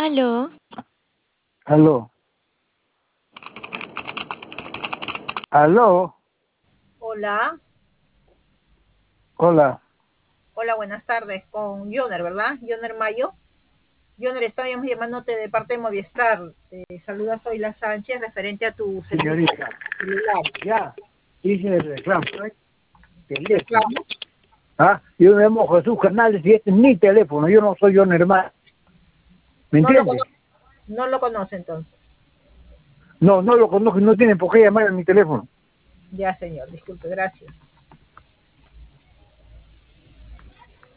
Aló. Aló. Aló. Hola, Hola. hola, buenas tardes, con Joner, ¿verdad? Joner Mayo. Joner, estábamos llamándote de parte de Movistar. Te saluda Zoila Sánchez, referente a tu servicio Señorita. celular. Ya. Hice el reclamo. Teléfono. ¿Reclamo? Ah, yo me llamo Jesús Canales y este es mi teléfono. Yo no soy John hermano. ¿Me No lo entiendes? conoce, no lo conoce entonces. No, no lo conozco y no tienen por qué llamar a mi teléfono. Ya, señor, disculpe, gracias.